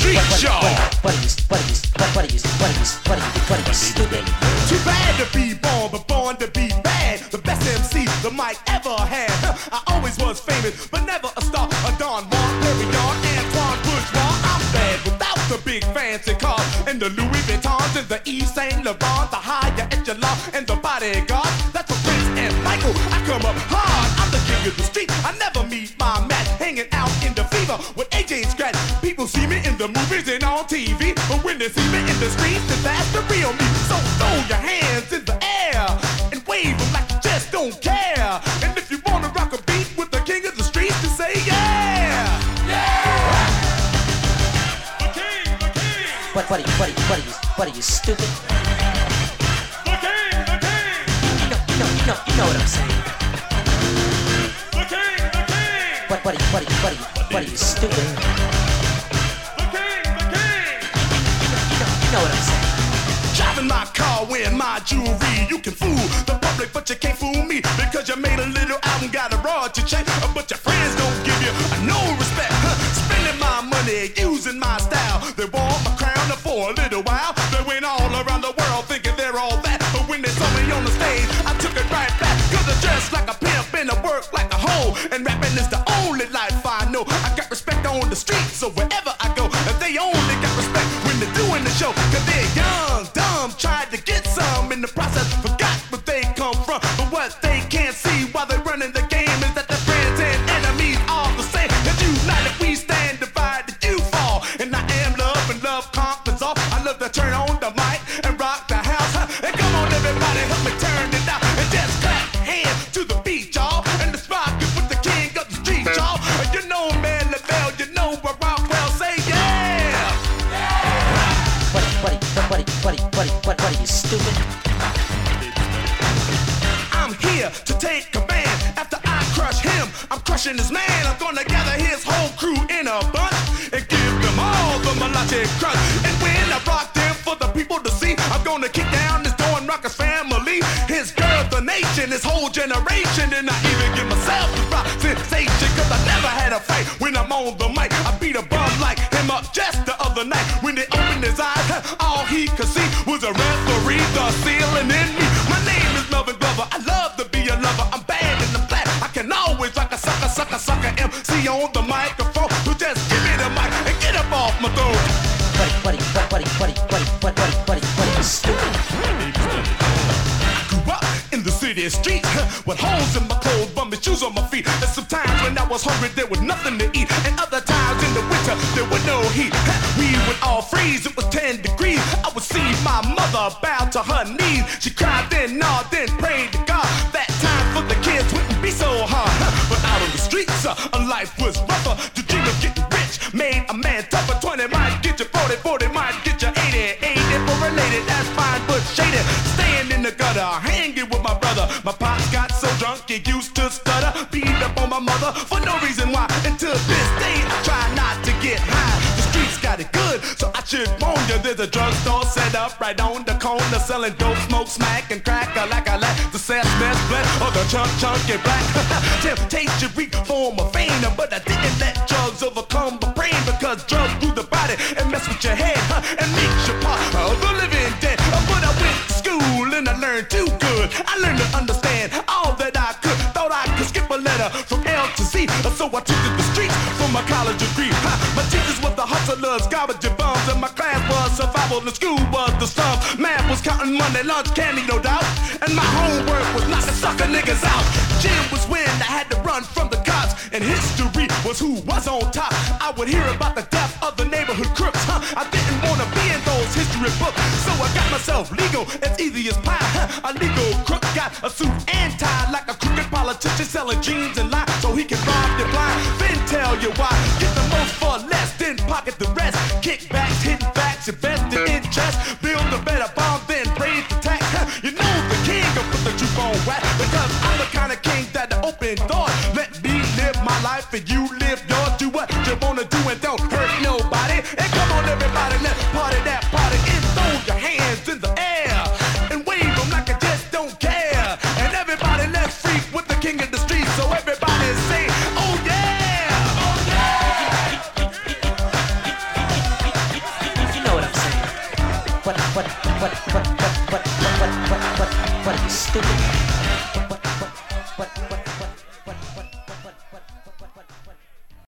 streets, y'all. What are you stupid? Too bad to be born, but born to be bad. The best MC the mic ever had. I always was famous, but never a star. A Don Juan, Perry Don, Antoine Bourgeois. I'm bad without the big fancy cars and the Louis Vuittons and the Yves Saint Laurent, the higher echelon and the bodyguard. That's for Prince and Michael. I come up hard. I'm the king of the street. I never meet my match. Hanging out in the fever with AJ Scratch. People see me in the movies and on TV, but when they see me in the streets, then that's the real me. So throw your hands in the air and wave them like you just don't care. And if you wanna rock a beat with the king of the streets, then say yeah, yeah. The king, the king. What are you stupid? The king, the king. You know what I'm saying. The king, the king. What are you stupid? The king, the king. You know what I'm saying. Driving my car, wearing my jewelry. You can fool the public, but you can't fool me. Because you made a little album, got a royalty check, but your friends don't give you no respect. Spending my money, using my style. They wore my crown for a little while. They went all around the world thinking they're all that. But when they saw me on the stage, I took it right back. Cause I dress like a pimp and I work like a hoe. And rapping is the only life I know. I got respect on the street, so wherever I go, they only got respect when they're doing the show. Cause they're young, dumb, tried to get some in the process, forgot where they come from. But what they can't see while they're running the game is that their friends and enemies are the same. And united we stand, divided you fall. And I am love and love conquers all. I love to turn on the mic and rock the house. And come on everybody, help me turn it out. And just clap hands to the beat, y'all. And let's rock it with the king of the street, y'all. You know man, LaBelle, you know where Rockwell say yeah. What are you stupid? I'm here to take command. After I crush him, I'm crushing his man. I'm gonna gather his whole crew in a bunch and give them all the melodic crunch. And when I rock them for the people to see, I'm gonna kick down this door and rock his family, his girl, the nation, his whole generation. And I even give myself the rock sensation, cause I never had a fight when I'm on the mic. I beat a bum like him up just the other night. When they opened his eyes, all he could see was a referee, the ceiling in me. My name is Melvin Glover, I love to be a lover. I'm bad in the flat, I can always rock a sucker MC on the microphone. So just give me the mic and get up off my throne. What are you stupid? Grew up in the city streets with holes in my clothes, bummy shoes on my feet. And sometimes when I was hungry, there was nothing to eat. And other times in the winter, there was no heat. We would all freeze, it was 10 degrees. I would see my mother bow to her knees. She cried, then gnawed, then prayed to God. That time for the kids wouldn't be so hard. But out on the streets, life was rougher. The dream of getting rich made a man tougher. 20 might get you 40, 40 might get you 80. 80 for related, that's fine but shady. Staying in the gutter, hanging with my brother. My pops got so drunk, he used to stutter. Beat up on my mother for no reason why. Until this day, I try not to get high. The streets got it good, so I should warn you. There's a drugstore set up right on the corner, selling dope, smoke, smack, and crack. I like the sass, mess, blend, or the chunky black. Temptation reek form of fame, but I didn't let drugs overcome my brain, because drugs do the body and mess with your head, and makes you part of the living dead. But I went to school and I learned too good. I learned to understand all that I could. Thought I could skip a letter from L to Z, so I took to the streets for my college degree. My teachers were the hustlers, garbage and bums, and my class was survival, and school was the slums. Math was counting money, lunch, candy, no doubt, and my homework was knocking sucker niggas out. Gym was when I had to run from the cops, and history was who was on top. I would hear about the death of the neighborhood crooks. I didn't want to be in those history books, so I got myself legal as easy as pie. A legal crook got a suit and tie like a crooked politician selling jeans and lies so he can rob you blind. Then tell you why. Get the most for less, then pocket the rest. Kickbacks, hidden facts, invested in chest. Build a better bomb, then raise the tax. You know the king will put the truth on wax, because I'm the kind of king that open doors. Let me live my life and you live yours. Do what you wanna do and don't hurt nobody. And come on everybody, let's party that party. And throw your hands in the air and wave them like you just don't care. And everybody let's freak with the king of the streets. So everybody say, oh yeah, oh yeah. what are you stupid?